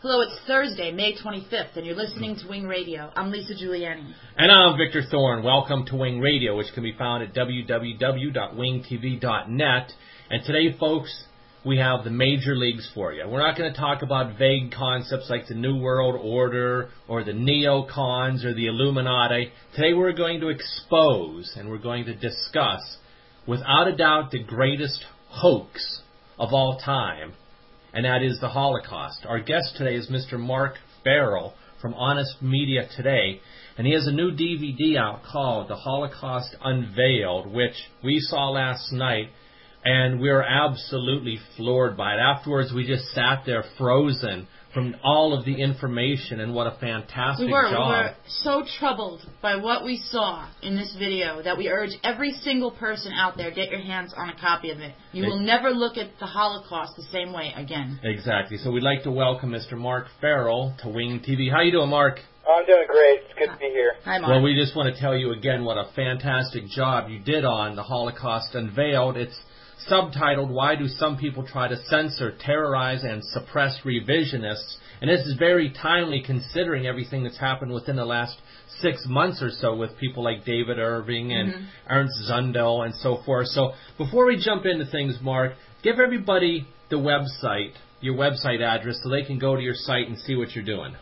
Hello, it's Thursday, May 25th, and you're listening to Wing Radio. I'm Lisa Giuliani. And I'm Victor Thorne. Welcome to Wing Radio, which can be found at www.wingtv.net. And today, folks, we have the major leagues for you. We're not going to talk about vague concepts like the New World Order or the neocons or the Illuminati. Today we're going to expose and we're going to discuss, without a doubt, the greatest hoax of all time, and that is the Holocaust. Our guest today is Mr. Mark Farrell from Honest Media Today, and he has a new DVD out called The Holocaust Unveiled, which we saw last night, and we were absolutely floored by it. Afterwards, we just sat there frozen from all of the information, and what a fantastic job. We were so troubled by what we saw in this video that we urge every single person out there, get your hands on a copy of it. You will never look at the Holocaust the same way again. Exactly. So we'd like to welcome Mr. Mark Farrell to Wing TV. How you doing, Mark? I'm doing great. It's good to be here. Hi, Mark. Well, we just want to tell you again what a fantastic job you did on The Holocaust Unveiled. It's subtitled, Why Do Some People Try to Censor, Terrorize, and Suppress Revisionists? And this is very timely considering everything that's happened within the last 6 months or so with people like David Irving and Ernst Zundel and so forth. So before we jump into things, Mark, give everybody the website, your website address, so they can go to your site and see what you're doing.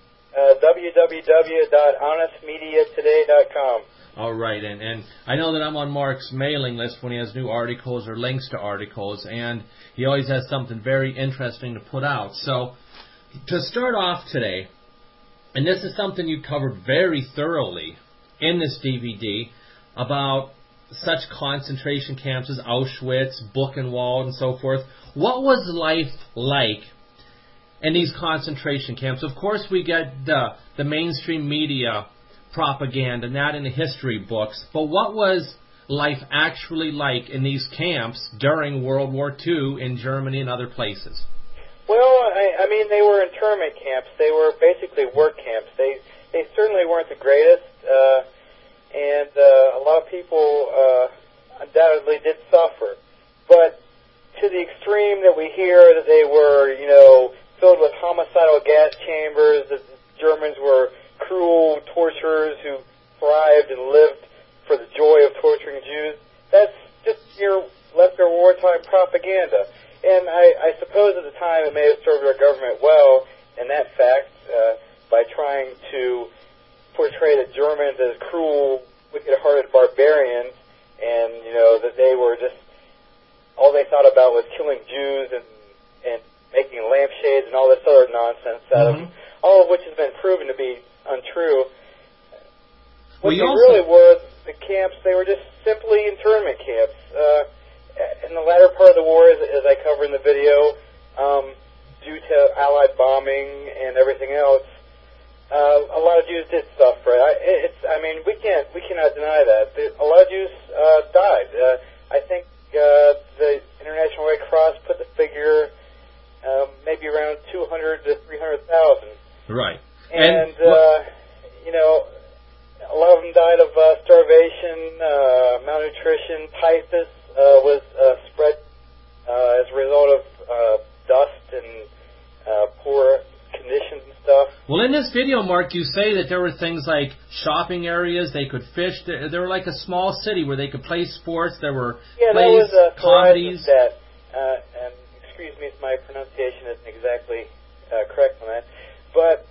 www.honestmediatoday.com. All right, and I know that I'm on Mark's mailing list when he has new articles or links to articles, and he always has something very interesting to put out. So, to start off today, and this is something you covered very thoroughly in this DVD about such concentration camps as Auschwitz, Buchenwald, and so forth. What was life like in these concentration camps? Of course, we get the mainstream media propaganda, and that in the history books, but what was life actually like in these camps during World War II in Germany and other places? Well, I mean, they were internment camps. They were basically work camps. They certainly weren't the greatest, and a lot of people undoubtedly did suffer. But to the extreme that we hear that they were, filled with homicidal gas chambers, that the Germans were cruel torturers who thrived and lived for the joy of torturing Jews, that's just your leftover wartime propaganda. And I suppose at the time it may have served our government well in that fact by trying to portray the Germans as cruel, wicked-hearted barbarians, and, that they were just, all they thought about was killing Jews and making lampshades and all this other nonsense out of them, all of which has been proven to be untrue. What they really were, the camps, they were just simply internment camps. In the latter part of the war, as I cover in the video, due to Allied bombing and everything else, a lot of Jews did suffer. We cannot deny that. A lot of Jews died. I think the International Red Cross put the figure maybe around 200 to 300,000. Right. And a lot of them died of starvation, malnutrition. Typhus was spread as a result of dust and poor conditions and stuff. Well, in this video, Mark, you say that there were things like shopping areas, they could fish. They were like a small city where they could play sports. There were plays, comedies. And excuse me if my pronunciation isn't exactly correct on that. But,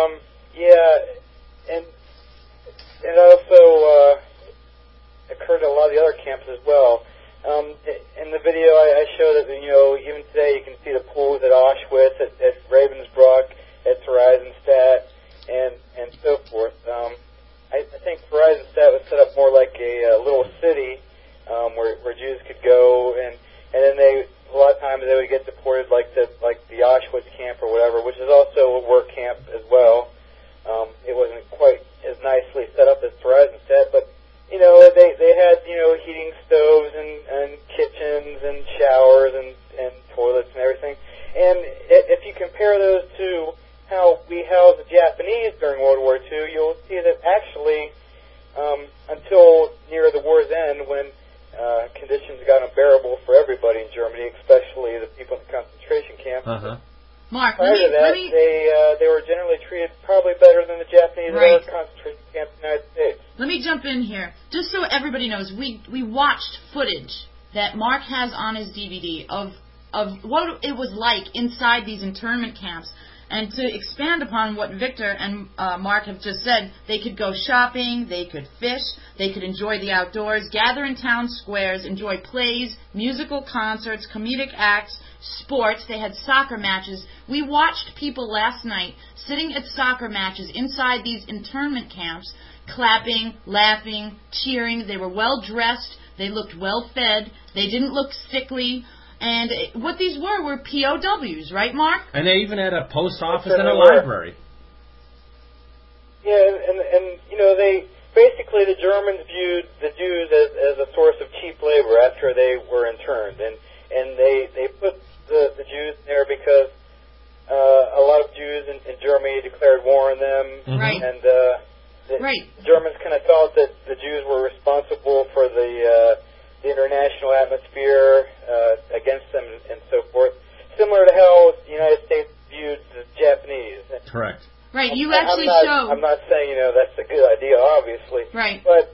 and it also occurred at a lot of the other camps as well. In the video, I show that, even today you can see the pools at Auschwitz, at Ravensbrück, at Theresienstadt, and so forth. I think Theresienstadt was set up more like a little city where Jews could go, and then a lot of times they would get deported like the Auschwitz camp or whatever, which is also a work camp as well. It wasn't quite as nicely set up as Theresienstadt, but they had heating stoves and kitchens and showers and toilets and everything. And if you compare those to how we housed the Japanese during World War II, you'll see that actually until near the war's end, when conditions got unbearable for everybody in Germany, especially the people in the concentration camps. Mark, let me that, they were generally treated probably better than the Japanese in other concentration camps in the United States. Let me jump in here. Just so everybody knows, we watched footage that Mark has on his DVD of what it was like inside these internment camps. And to expand upon what Victor and Mark have just said, they could go shopping, they could fish, they could enjoy the outdoors, gather in town squares, enjoy plays, musical concerts, comedic acts, sports. They had soccer matches. We watched people last night sitting at soccer matches inside these internment camps, clapping, laughing, cheering. They were well dressed. They looked well fed. They didn't look sickly. And what these were POWs, right, Mark? And they even had a post office and a library. Yeah, and you know, they basically, the Germans viewed the Jews as a source of cheap labor after they were interned, and they put the Jews there because a lot of Jews in Germany declared war on them, right? And the Germans kind of felt that the Jews were responsible for the international atmosphere against them and so forth, similar to how the United States viewed the Japanese. Correct. Right, you I'm not saying, you know, that's a good idea, obviously. Right. But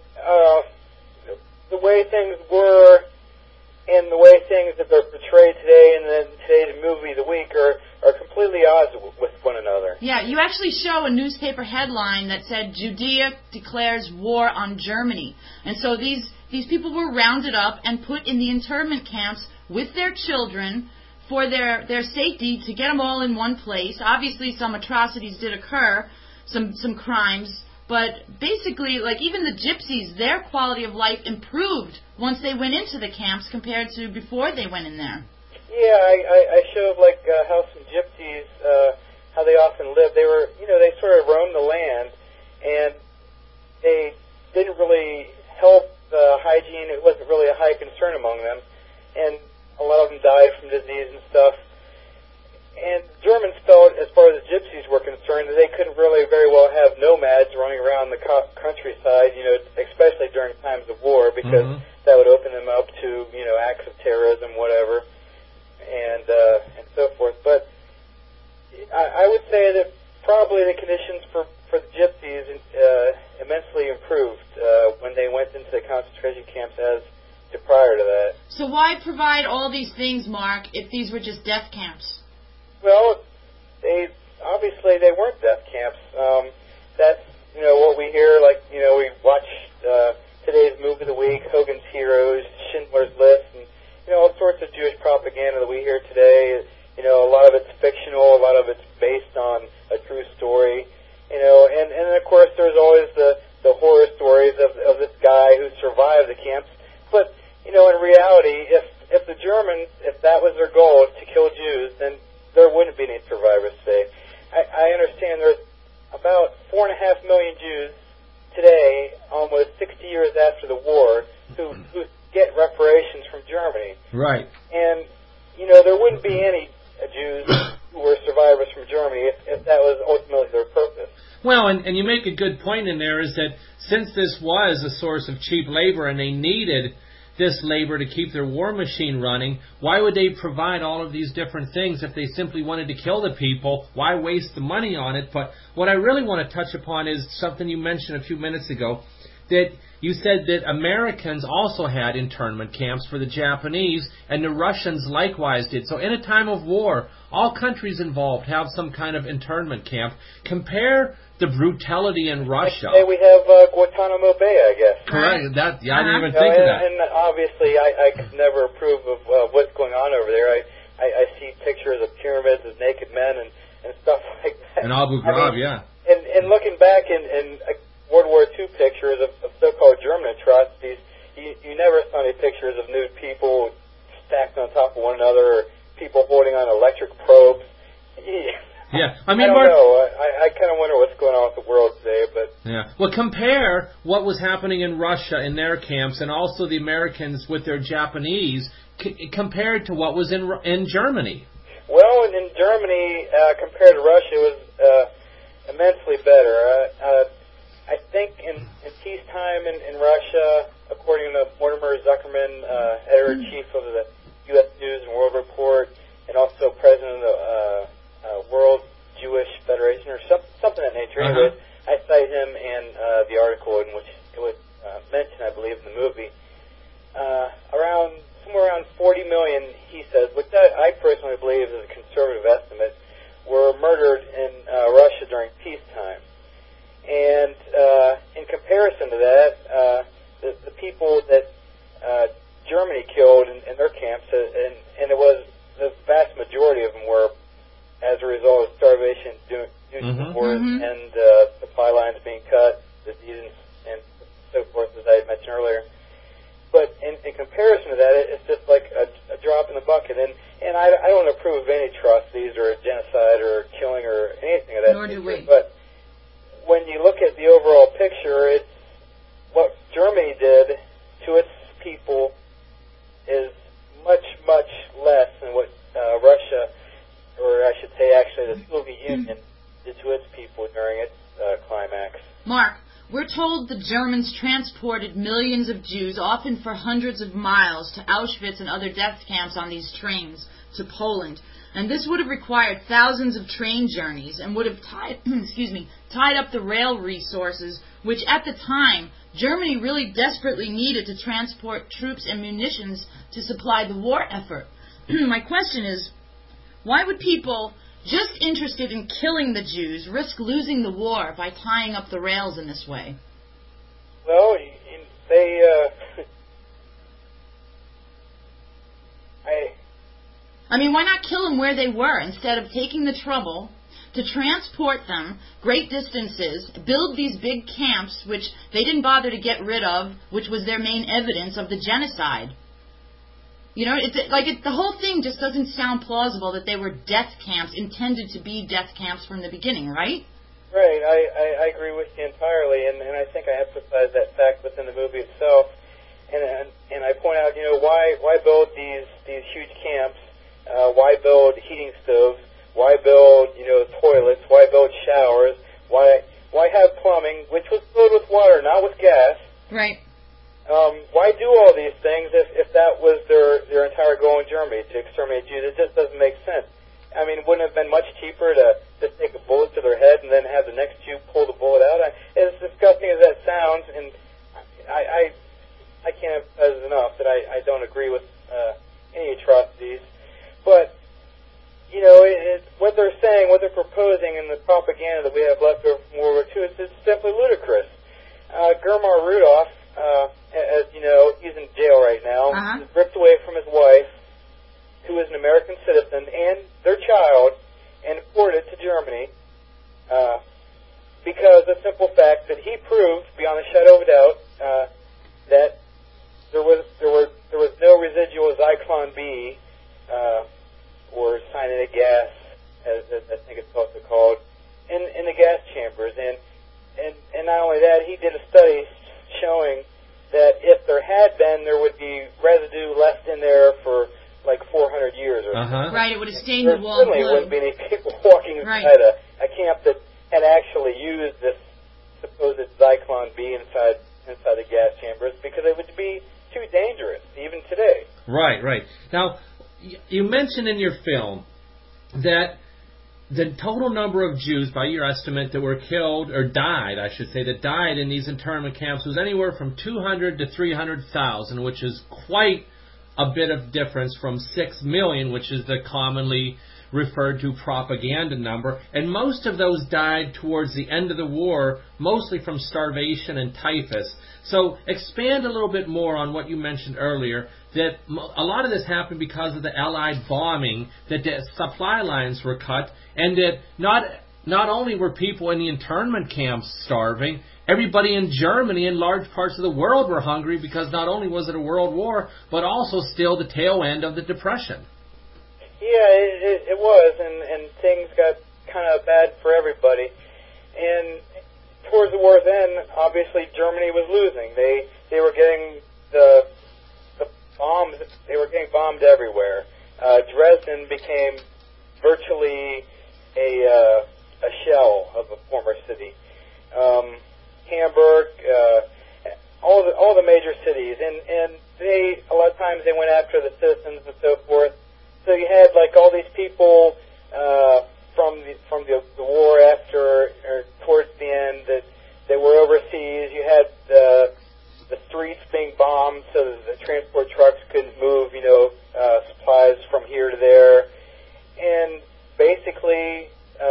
the way things were and the way things that they're portrayed today in today's movie of the week are completely odds with one another. Yeah, you actually show a newspaper headline that said, Judea declares war on Germany. And so these people were rounded up and put in the internment camps with their children for their safety, to get them all in one place. Obviously, some atrocities did occur, some crimes, but basically, like even the gypsies, their quality of life improved once they went into the camps compared to before they went in there. Yeah, I showed like how some gypsies, how they often lived. They were, you know, they sort of roamed the land, and they didn't really help hygiene. It wasn't really a high concern among them, and a lot of them died from disease and stuff. And Germans felt, as far as the gypsies were concerned, that they couldn't really very well have nomads running around the countryside, you know, especially during times of war, because that would open them up to, you know, acts of terrorism, whatever, and so forth. But I would say that probably the conditions for the gypsies immensely improved when they went into the concentration camps as to prior to that. So why provide all these things, Mark, if these were just death camps? Well, obviously they weren't death camps. That's, you know, what we hear, like, you know, we watch today's movie of the week, Hogan's Heroes, Schindler's List, and, you know, all sorts of Jewish propaganda that we hear today. You know, a lot of it's fictional, a lot of it's based on a true story, you know, and of course there's always the horror stories of this guy who survived the camps. But, you know, in reality, if the Germans, if that was their goal, to kill Jews, then there wouldn't be any survivors today. I understand there's about 4.5 million Jews today, almost 60 years after the war, who get reparations from Germany. Right. And, you know, there wouldn't be any Jews who were survivors from Germany if that was ultimately their purpose. Well, and you make a good point in there, is that since this was a source of cheap labor and they needed this labor to keep their war machine running, why would they provide all of these different things if they simply wanted to kill the people? Why waste the money on it? But what I really want to touch upon is something you mentioned a few minutes ago, that you said that Americans also had internment camps for the Japanese, and the Russians likewise did. So in a time of war, all countries involved have some kind of internment camp. Compare the brutality in Russia. Today we have Guantanamo Bay, I guess. Correct. I didn't even think of that. And obviously, I could never approve of what's going on over there. I see pictures of pyramids of naked men and stuff like that. And Abu Ghraib, yeah. And looking back in World War II pictures of so-called German atrocities, you never saw any pictures of nude people stacked on top of one another, or people holding on electric probes. Yeah, I don't know. I kind of wonder what's going on with the world today, but yeah. Well, compare what was happening in Russia in their camps, and also the Americans with their Japanese, compared to what was in Germany. Well, in Germany, compared to Russia, it was immensely better. I think in peacetime in Russia, according to Mortimer Zuckerman, editor-in-chief of the U.S. News and World Report, and also president of the World well as starvation due to wars and supply lines being cut, diseases, and so forth, as I had mentioned earlier. But in comparison to that, it's just like a drop in the bucket. And I don't approve of any atrocities or genocide or killing or anything of that nature. Nor do we. But when you look at the overall picture, it's what Germany did to its people is much, much less than what Russia, or I should say actually the Soviet Union, did to its people during its climax. Mark, we're told the Germans transported millions of Jews, often for hundreds of miles, to Auschwitz and other death camps on these trains to Poland. And this would have required thousands of train journeys and would have tied up the rail resources, which at the time Germany really desperately needed to transport troops and munitions to supply the war effort. My question is, why would people just interested in killing the Jews risk losing the war by tying up the rails in this way? Well, I mean, why not kill them where they were instead of taking the trouble to transport them great distances, build these big camps, which they didn't bother to get rid of, which was their main evidence of the genocide? You know, the whole thing just doesn't sound plausible that they were death camps, intended to be death camps from the beginning, right? Right, I agree with you entirely, and I think I emphasize that fact within the movie itself. And I point out, why build these huge camps? Why build heating stoves? Why build, toilets? Why build showers? Why have plumbing, which was filled with water, not with gas? Right. Why do all these things if that was their entire goal in Germany, to exterminate Jews? It just doesn't make sense. I mean, wouldn't it have been much cheaper to just take a bullet to their head and then have the next Jew pull the bullet out? As disgusting as that sounds, and I can't emphasize enough that I don't agree with any atrocities. But, what they're saying, what they're proposing, and the propaganda that we have left over from World War II is simply ludicrous. Germar Rudolph, as you know, he's in jail right now. He's ripped away from his wife, who is an American citizen, and their child, and deported to Germany because of the simple fact that he proved, beyond a shadow of a doubt, that there was no residual Zyklon B or cyanide gas, as I think it's also called, in the gas chambers, and not only that, he did a study showing that if there had been, there would be residue left in there for like 400 years or something. Right, it would have stained the wall blue. There certainly wouldn't be any people walking inside a camp that had actually used this supposed Zyklon B inside the gas chambers, because it would be too dangerous, even today. Right. Now, you mentioned in your film that the total number of Jews, by your estimate, that were killed, or died, I should say, that died in these internment camps was anywhere from 200 to 300,000, which is quite a bit of difference from 6 million, which is the commonly referred to propaganda number. And most of those died towards the end of the war, mostly from starvation and typhus. So expand a little bit more on what you mentioned earlier, that a lot of this happened because of the Allied bombing, that the supply lines were cut, and that not only were people in the internment camps starving, everybody in Germany and large parts of the world were hungry, because not only was it a world war, but also still the tail end of the Depression. Yeah, it was, and things got kind of bad for everybody. And towards the war's end, obviously Germany was losing. They were getting the bombs. They were getting bombed everywhere. Dresden became virtually a shell of a former city. Hamburg, all the major cities, and they a lot of times they went after the citizens and so forth. So you had like all these people from the war after, or towards the end, that were overseas. You had the streets being bombed so that the transport trucks couldn't move, supplies from here to there, and basically,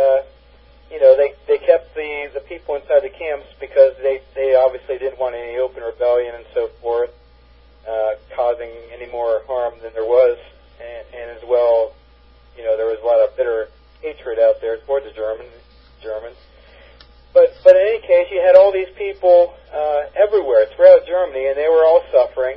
they kept the people inside the camps because they obviously didn't want any open rebellion and so forth, causing any more harm than there was. And as well, there was a lot of bitter hatred out there as support the Germans. But in any case, you had all these people everywhere throughout Germany, and they were all suffering,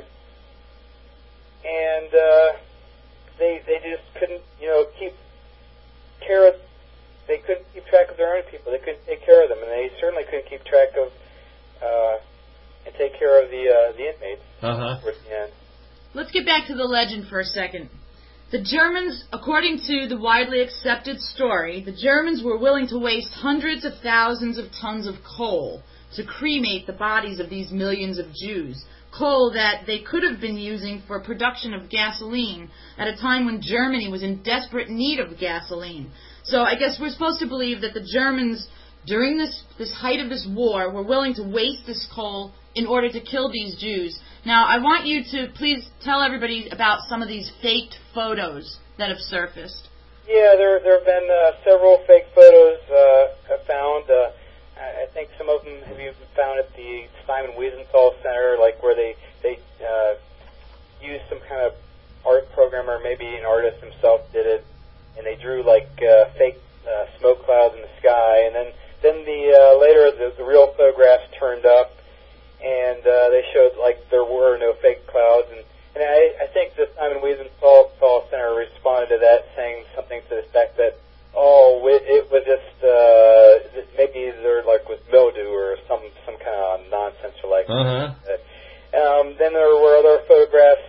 and they just couldn't keep care of. They couldn't keep track of their own people. They couldn't take care of them, and they certainly couldn't keep track of and take care of the inmates. Towards the end. Let's get back to the legend for a second. The Germans, according to the widely accepted story, the Germans were willing to waste hundreds of thousands of tons of coal to cremate the bodies of these millions of Jews. Coal that they could have been using for production of gasoline at a time when Germany was in desperate need of gasoline. So I guess we're supposed to believe that the Germans, during this height of this war, were willing to waste this coal in order to kill these Jews. Now, I want you to please tell everybody about some of these faked photos that have surfaced. Yeah, there have been several fake photos found. I think some of them have you found at the Simon Wiesenthal Center, like where they used some kind of art program, or maybe an artist himself did it, and they drew like fake smoke clouds in the sky, and then later the real photographs turned up, and they showed like there were no fake clouds, and I think the Simon Wiesenthal Center responded to that, saying something to the effect that, it was just maybe there like was mildew or some kind of nonsense or like that. Then there were other photographs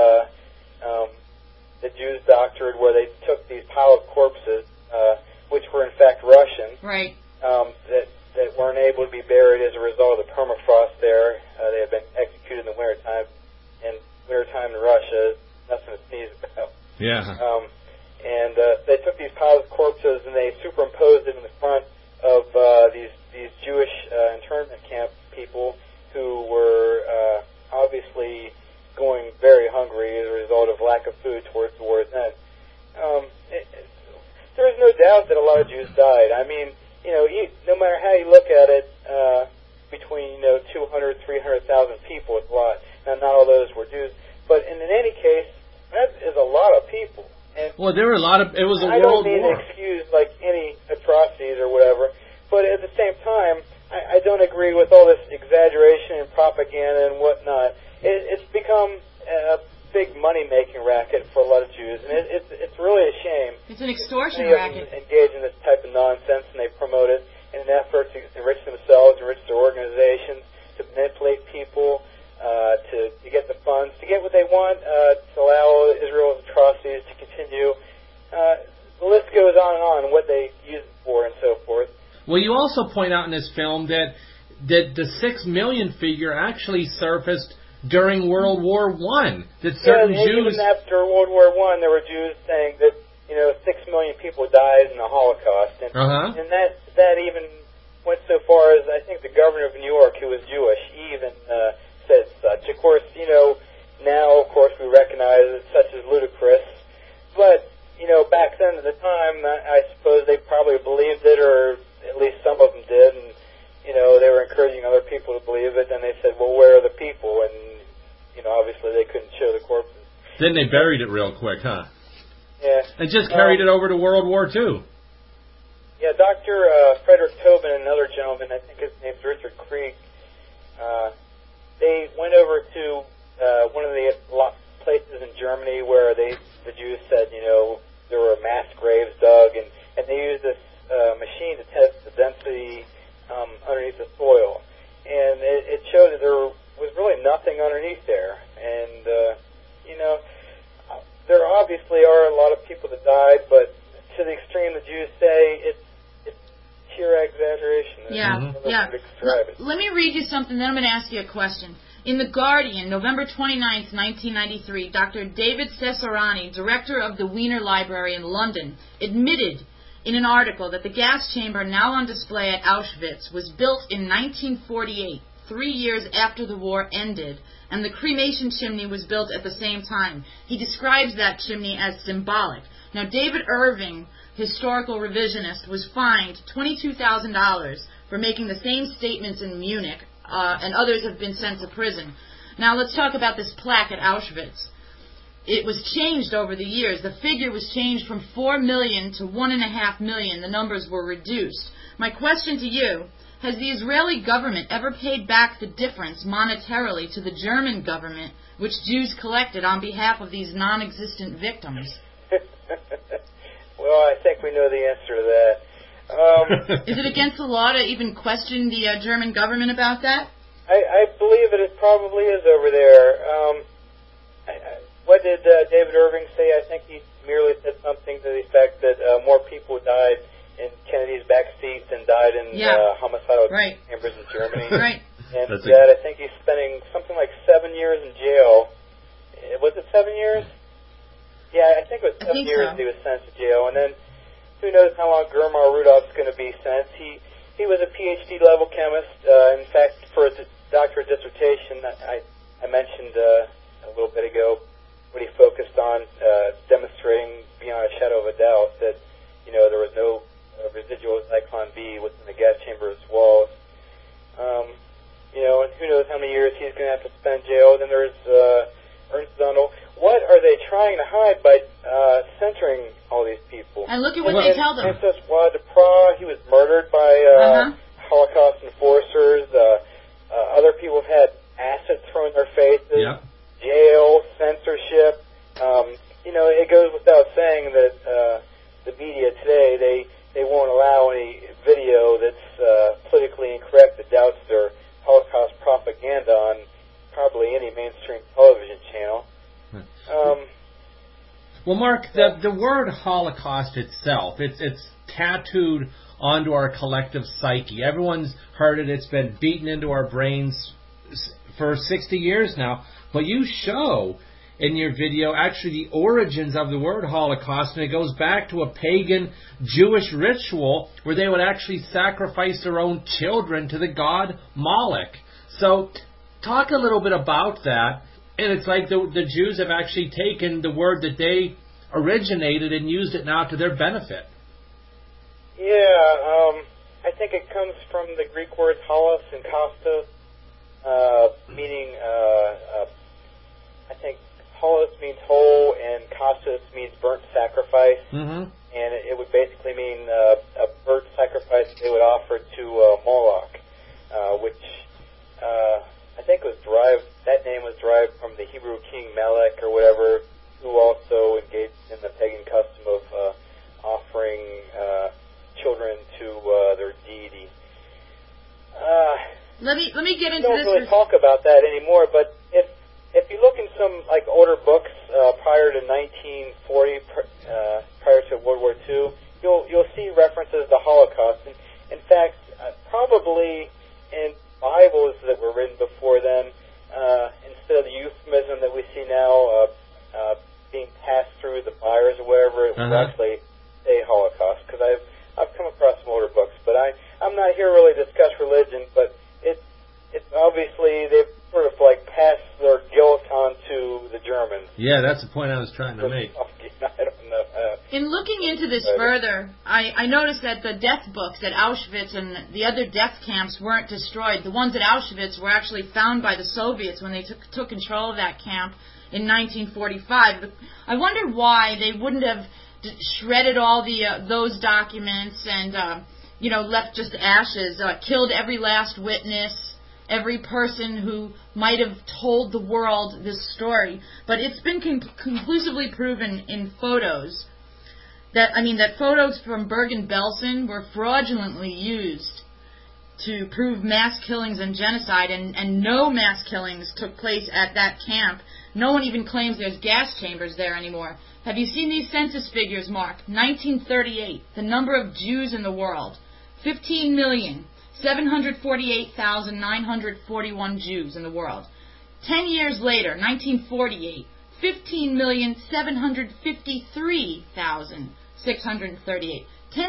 the Jews doctored where they took these pile of corpses, which were in fact Russian, right? That weren't able to be buried as a result of the permafrost there. They had been executed in the wintertime. And wintertime in Russia is nothing to sneeze about. Yeah. And they took these piles of corpses and they superimposed it in the front of these Jewish internment camp people who were obviously going very hungry as a result of lack of food towards the war's end. There is no doubt that a lot of Jews died. I mean, no matter how you look at it, between 200, 300,000 people, it's a lot. Now, not all those were Jews, but in any case, that is a lot of people. And well, there were a lot of. It was a world war. I don't mean to excuse like any atrocities or whatever, but at the same time, I don't agree with all this exaggeration and propaganda and whatnot. It's become a big money-making racket for a lot of Jews, and it's really a shame. It's an extortion Many of racket. them engage in this type of nonsense, and they promote it in an effort to enrich themselves, enrich their organizations, to manipulate people, to get the funds, to get what they want, to allow Israel's atrocities to continue. The list goes on what they use it for and so forth. Well, you also point out in this film that the 6 million figure actually surfaced during World War I. That certain Jews... even after World War I, there were Jews saying that 6 million people died in the Holocaust, and that even went so far as I think the governor of New York, who was Jewish, he even said such. Of course, now of course we recognize that such is ludicrous, but back then at the time, I suppose they probably believed it, or at least some of them did, and they were encouraging other people to believe it. Then they said, "Well, where are the people?" And obviously they couldn't show the corpses. Then they buried it real quick, huh? Yeah. And just carried it over to World War II. Yeah, Dr. Frederick Tobin and another gentleman, I think his name's Richard Krieg, they went over to one of the places in Germany where the Jews said, there were mass graves dug, and they used this machine to test the density underneath the soil. And it showed that there was really nothing underneath there. And, there obviously are a lot of people that died, but to the extreme the Jews say, it's pure exaggeration. Yeah. Let me read you something, then I'm going to ask you a question. In The Guardian, November 29th, 1993, Dr. David Cesarani, director of the Wiener Library in London, admitted in an article that the gas chamber now on display at Auschwitz was built in 1948, 3 years after the war ended, and the cremation chimney was built at the same time. He describes that chimney as symbolic. Now, David Irving, historical revisionist, was fined $22,000 for making the same statements in Munich, and others have been sent to prison. Now, let's talk about this plaque at Auschwitz. it was changed over the years. The figure was changed from 4 million to 1.5 million. The numbers were reduced. My question to you, has the Israeli government ever paid back the difference monetarily to the German government, which Jews collected on behalf of these non-existent victims? Well, I think we know the answer to that. Is it against the law to even question the German government about that? I believe it probably is over there. What did David Irving say? I think he merely said something to the effect that more people died in Kennedy's backseat than died in homicidal chambers in Germany. Right. And that I think he's spending something like 7 years in jail. Was it 7 years? Yeah, I think it was 7 years he was sent to jail. And then who knows how long Germar Rudolph's going to be sentenced. He was a PhD level chemist. In fact, for his doctorate dissertation, I mentioned a little bit ago what he focused on, demonstrating beyond a shadow of a doubt that there was no residual Zyklon B within the gas chamber's walls. And who knows how many years he's going to have to spend in jail. Then there's Ernst Zundel. What are they trying to hide by censoring all these people? And look at what they tell them. Princess Wad de Prague, he was murdered by Holocaust enforcers. Other people have had acid thrown in their faces. Yep. Jail, censorship. It goes without saying that the media today, they won't allow any video that's politically incorrect that doubts their Holocaust propaganda on probably any mainstream television channel. Well, Mark, the word Holocaust itself, it's tattooed onto our collective psyche. Everyone's heard it. It's been beaten into our brains for 60 years now. But you show in your video actually the origins of the word Holocaust, and it goes back to a pagan Jewish ritual where they would actually sacrifice their own children to the god Moloch. So talk a little bit about that. And it's like the Jews have actually taken the word that they originated and used it now to their benefit. Yeah, I think it comes from the Greek words holos and kostos, meaning, I think holos means whole and kostos means burnt sacrifice. Mm-hmm. And it would basically mean a burnt sacrifice they would offer to Moloch, which I think that name was derived from the Hebrew king Melech or whatever, who also engaged in the pagan custom of offering children to their deity. Let me get into this. We don't really talk about that anymore, but if you look in some older books prior to 1940, prior to World War II, you'll see references to the Holocaust. And in fact, probably in Bibles that were written before then, instead of the euphemism that we see now being passed through the buyers or whatever, it would actually say Holocaust. Because I've come across some older books, but I'm not here really to discuss religion, but it's obviously they've sort of passed their guilt onto the Germans. Yeah, that's the point I was trying to make. I don't know. In looking into this further, I noticed that the death books at Auschwitz and the other death camps weren't destroyed. The ones at Auschwitz were actually found by the Soviets when they took control of that camp in 1945. I wonder why they wouldn't have shredded all those documents and left just ashes, killed every last witness, every person who might have told the world this story. But it's been conclusively proven in photos that photos from Bergen-Belsen were fraudulently used to prove mass killings and genocide, and no mass killings took place at that camp. No one even claims there's gas chambers there anymore. Have you seen these census figures, Mark? 1938, the number of Jews in the world, 15,748,941 Jews in the world. 10 years later, 1948, 15,753,638.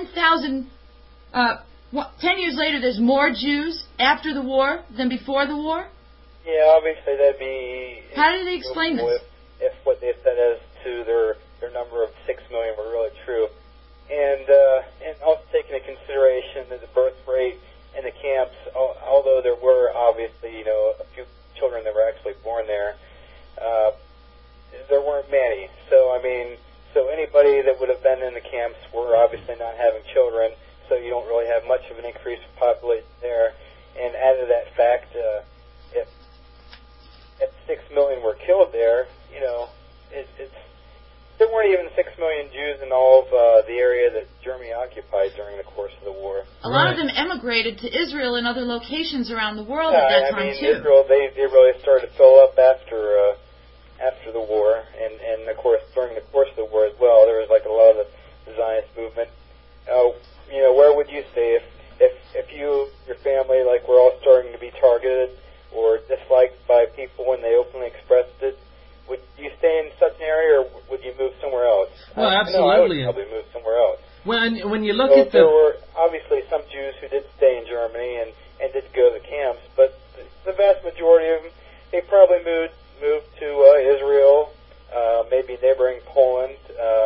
10 years later, there's more Jews after the war than before the war? Yeah, obviously that'd be... How do they explain this? If what they said as to their number of 6 million were really true. And also taking into consideration that the birth rate in the camps, although there were obviously, a few children that were actually born there, there weren't many. much of an increase in population there. And added to that fact, if 6 million were killed there, there weren't even 6 million Jews in all of the area that Germany occupied during the course of the war. A lot of them emigrated to Israel and other locations around the world at that time, too. Israel, they really started to fill up after the war, and of course during the course of the war as well. There was like a lot of the Zionist movement. Where would you say if you, your family, like we're all starting to be targeted or disliked by people when they openly expressed it? Would you stay in such an area, or would you move somewhere else? Well, absolutely. I would probably move somewhere else. When you look at there were obviously some Jews who did stay in Germany and did go to the camps, but the vast majority of them, they probably moved to Israel, maybe neighboring Poland.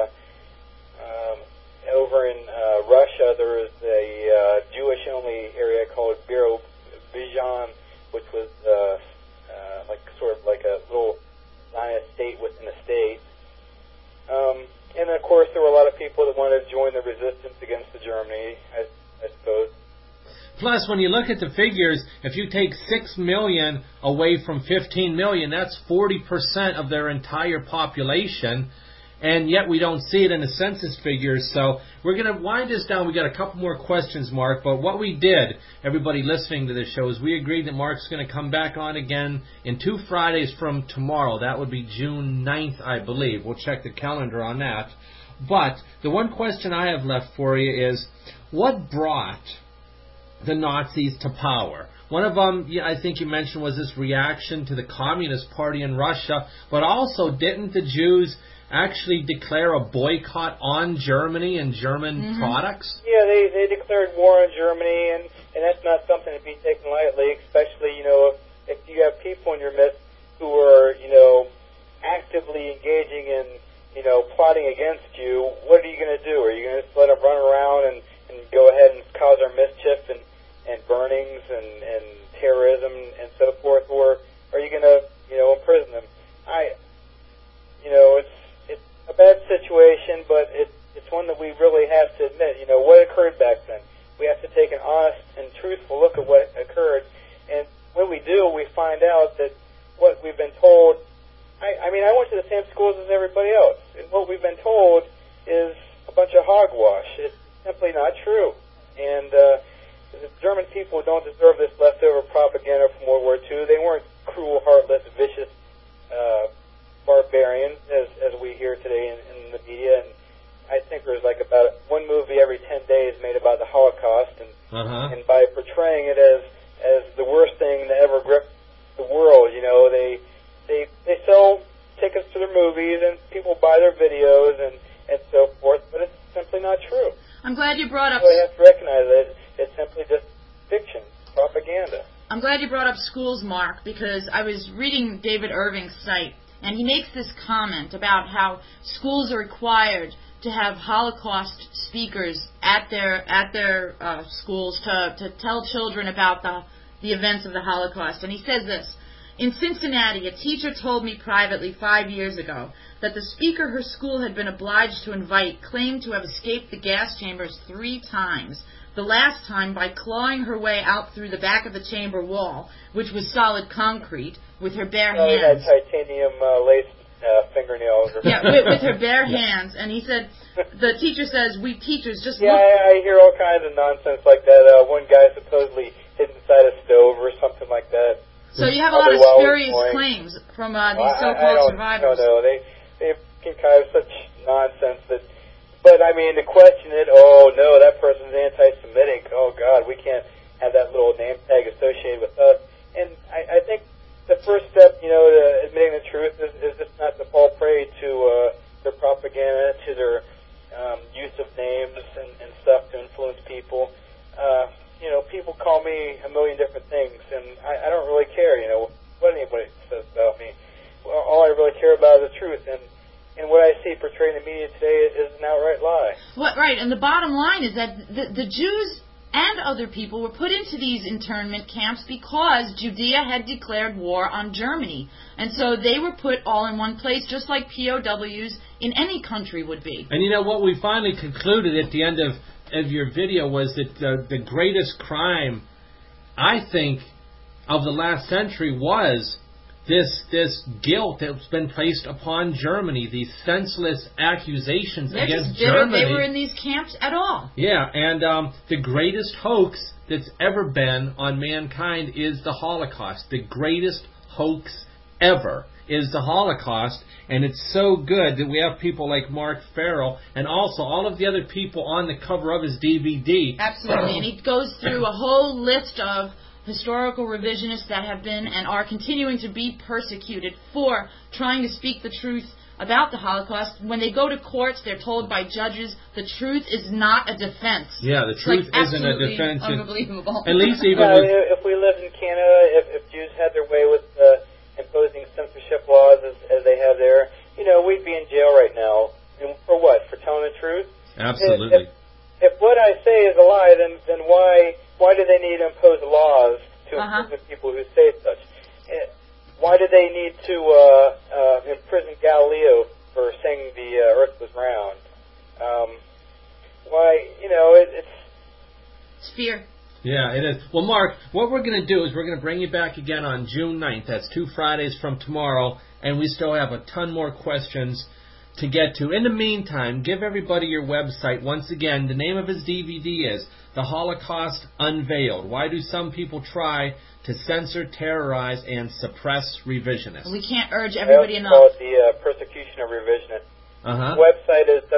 Over in Russia, there was a Jewish-only area called Bijan, which was sort of like a little Zionist state within a state. And of course, there were a lot of people that wanted to join the resistance against the Germany, I suppose. Plus, when you look at the figures, if you take 6 million away from 15 million, that's 40% of their entire population. And yet we don't see it in the census figures. So we're going to wind this down. We got a couple more questions, Mark. But what we did, everybody listening to this show, is we agreed that Mark's going to come back on again in 2 Fridays from tomorrow. That would be June 9th, I believe. We'll check the calendar on that. But the one question I have left for you is, what brought the Nazis to power? One of them, I think you mentioned, was this reaction to the Communist Party in Russia. But also, didn't the Jews actually declare a boycott on Germany and German products? Yeah, they declared war on Germany, and that's not something to be taken lightly, especially, if you have people in your midst who are, actively engaging in, plotting against you. What are you going to do? Are you going to just let them run around and go ahead and cause our mischief and burnings and terrorism and so forth, or are you going to, imprison them? It's a bad situation, but it's one that we really have to admit. What occurred back then. We have to take an honest and truthful look at what occurred, and when we do, we find out that what we've been told. I went to the same schools as everybody else, and what we've been told is a bunch of hogwash. It's simply not true, and the German people don't deserve this leftover propaganda from World War II. They weren't cruel, heartless, vicious barbarians, as we hear today in the media. And I think there's like about one movie every 10 days made about the Holocaust, and by portraying it as the worst thing to ever grip the world, they sell tickets to their movies and people buy their videos and so forth, but it's simply not true. I'm glad you brought up... So you have to recognize that it's simply just fiction, propaganda. I'm glad you brought up schools, Mark, because I was reading David Irving's site, and he makes this comment about how schools are required to have Holocaust speakers at their schools to tell children about the events of the Holocaust. And he says this: in Cincinnati, a teacher told me privately 5 years ago that the speaker her school had been obliged to invite claimed to have escaped the gas chambers 3 times. The last time by clawing her way out through the back of the chamber wall, which was solid concrete, with her bare hands. Had titanium lace fingernails. Yeah, with her bare hands. And he said, the teacher says, we teachers just look... I hear all kinds of nonsense like that. One guy supposedly hid inside a stove or something like that. So you have a lot of spurious claims from these so-called survivors. No, they concoct such nonsense that... But, the question it, oh, no, that person's anti-Semitic. Oh, God, we can't have that little name tag associated with us. And I think the first step, to admitting the truth is just not to fall prey to their propaganda, to their use of names and stuff to influence people. People call me a million different things, and I don't really care, what anybody says about me. Well, all I really care about is the truth, and what I see portrayed in the media today is an outright lie. Right, and the bottom line is that the Jews and other people were put into these internment camps because Judea had declared war on Germany. And so they were put all in one place, just like POWs in any country would be. And what we finally concluded at the end of of your video was that the greatest crime, I think, of the last century was this guilt that's been placed upon Germany, these senseless accusations They're against just bitter Germany. they were in these camps at all. Yeah, and the greatest hoax that's ever been on mankind is the Holocaust. The greatest hoax ever is the Holocaust, and it's so good that we have people like Mark Farrell and also all of the other people on the cover of his DVD. Absolutely, and he goes through a whole list of historical revisionists that have been and are continuing to be persecuted for trying to speak the truth about the Holocaust. When they go to courts, they're told by judges the truth is not a defense. Yeah, the truth isn't a defense. Unbelievable. At least even if we lived in Canada, if Jews had their way with imposing censorship laws as they have there, we'd be in jail right now. And for what? For telling the truth? Absolutely. If what I say is a lie, then why do they need to impose laws to imprison people who say such? Why do they need to imprison Galileo for saying the Earth was round? It's fear. Yeah, it is. Well, Mark, what we're going to do is we're going to bring you back again on June 9th. That's 2 Fridays from tomorrow, and we still have a ton more questions to get to. In the meantime, give everybody your website. Once again, the name of his DVD is The Holocaust Unveiled. Why do some people try to censor, terrorize, and suppress revisionists? We can't urge everybody enough. Call it the persecution of revisionists. Website is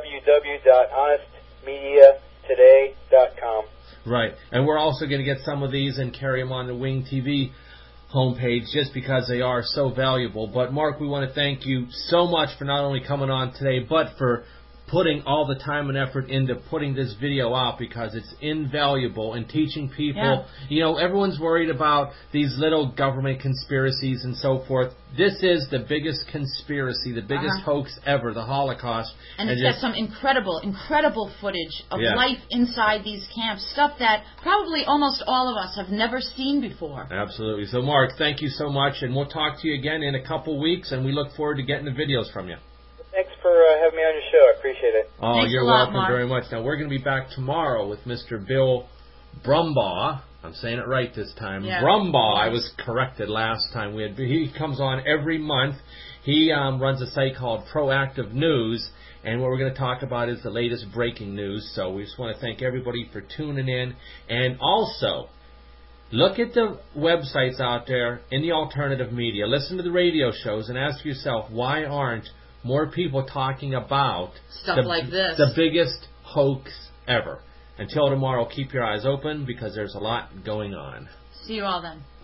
www.honestmediatoday.com. Right. And we're also going to get some of these and carry them on the Wing TV homepage just because they are so valuable. But, Mark, we want to thank you so much for not only coming on today, but for putting all the time and effort into putting this video out because it's invaluable in teaching people. Yeah. Everyone's worried about these little government conspiracies and so forth. This is the biggest conspiracy, the biggest hoax ever, the Holocaust. And it's got some incredible footage of life inside these camps, stuff that probably almost all of us have never seen before. Absolutely. So, Mark, thank you so much, and we'll talk to you again in a couple weeks, and we look forward to getting the videos from you. Thanks for having me on your show. I appreciate it. Oh, Thanks you're a lot, welcome Mark. very much. Now, we're going to be back tomorrow with Mr. Bill Brumbaugh. I'm saying it right this time. Yeah. Brumbaugh. I was corrected last time. He comes on every month. He runs a site called Proactive News, and what we're going to talk about is the latest breaking news. So we just want to thank everybody for tuning in. And also, look at the websites out there in the alternative media. Listen to the radio shows and ask yourself, why aren't more people talking about Stuff like this. The biggest hoax ever. Until tomorrow, keep your eyes open because there's a lot going on. See you all then.